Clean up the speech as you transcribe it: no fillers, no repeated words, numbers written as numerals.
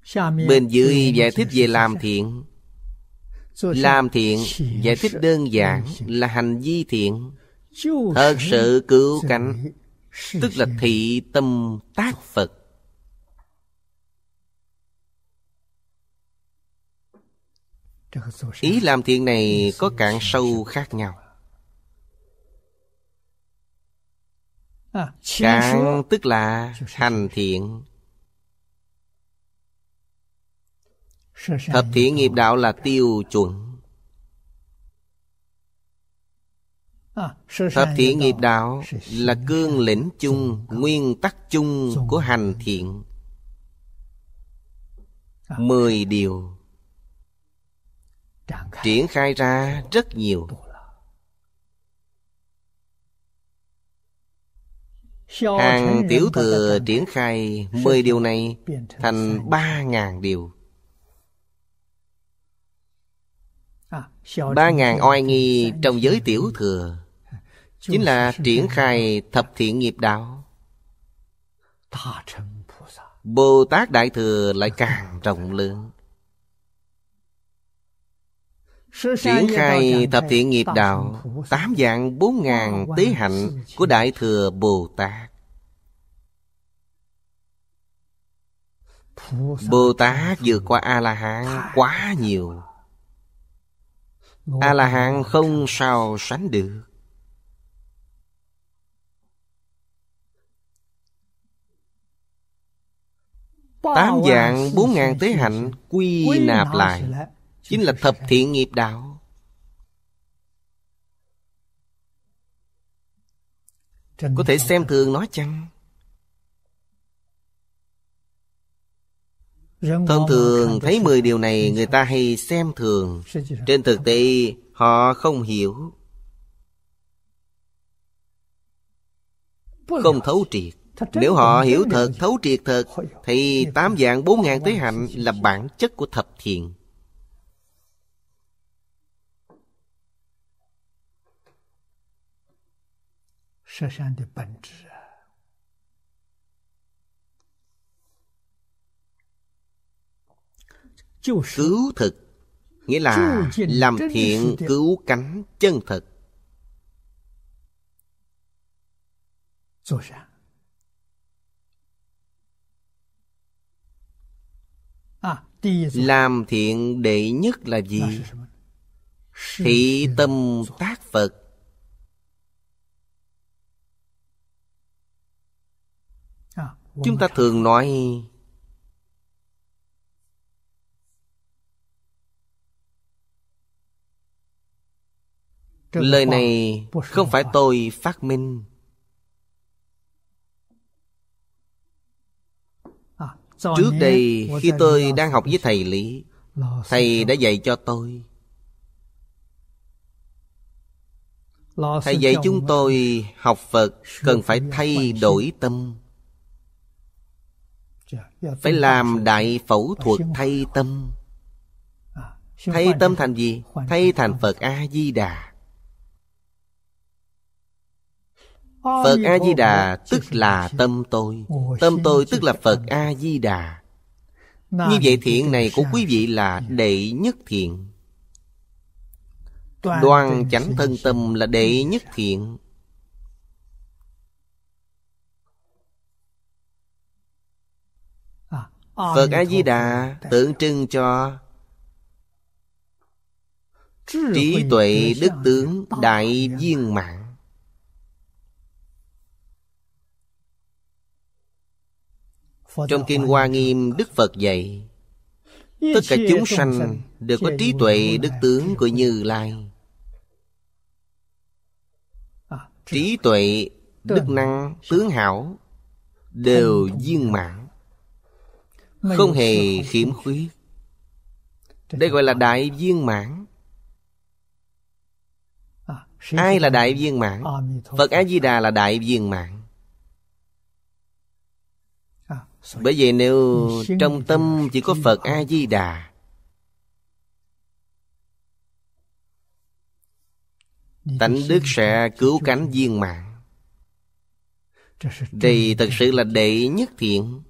Bên dưới giải thích về làm thiện. Làm thiện giải thích đơn giản là hành vi thiện, thật sự cứu cánh, tức là thị tâm tác Phật. Ý làm thiện này có cạn sâu khác nhau. Cạn tức là hành thiện. Thập thiện nghiệp đạo là tiêu chuẩn. Thập thiện nghiệp đạo là cương lĩnh chung, nguyên tắc chung của hành thiện. 10 điều triển khai ra rất nhiều. Hàng Tiểu Thừa triển khai 10 điều này thành 3.000 điều. 3.000 oai nghi trong giới Tiểu Thừa chính là triển khai thập thiện nghiệp đạo. Bồ Tát Đại Thừa lại càng rộng lớn. Triển khai thập thiện nghiệp đạo 8 vạn 4.000 tế hạnh của Đại Thừa Bồ Tát. Bồ Tát vượt qua A-la-hán quá nhiều. A-la-hán không sao sánh được. Tám vạn 4.000 tế hạnh quy nạp lại chính là thập thiện nghiệp đạo. Có thể xem thường nó chăng? Thông thường thấy 10 điều này người ta hay xem thường. Trên thực tế họ không hiểu, không thấu triệt. Nếu họ hiểu thật, thấu triệt thật, thì 8 vạn 4.000 tế hạnh là bản chất của thập thiện. Cứu thực nghĩa là làm thiện cứu cánh chân thật. Làm thiện đệ nhất là gì? Thị tâm tác Phật. Chúng ta thường nói lời này không phải tôi phát minh. Trước đây khi tôi đang học với thầy Lý, thầy đã dạy cho tôi. Thầy dạy chúng tôi học Phật cần phải thay đổi tâm. Phải làm đại phẫu thuật thay tâm. Thay tâm thành gì? Thay thành Phật A-di-đà. Phật A-di-đà tức là tâm tôi. Tâm tôi tức là Phật A-di-đà. Như vậy thiện này của quý vị là đệ nhất thiện. Đoan chánh thân tâm là đệ nhất thiện. Phật A-di-đà tượng trưng cho trí tuệ đức tướng đại viên mãn. Trong Kinh Hoa Nghiêm, Đức Phật dạy tất cả chúng sanh đều có trí tuệ đức tướng của Như Lai. Trí tuệ, đức năng, tướng hảo đều viên mãn, không hề khiếm khuyết. Đây gọi là đại viên mãn. Ai là đại viên mãn? Phật A-di-đà là đại viên mãn. Bởi vậy nếu trong tâm chỉ có Phật A-di-đà, tánh đức sẽ cứu cánh viên mãn. Đây thật sự là đệ nhất thiện.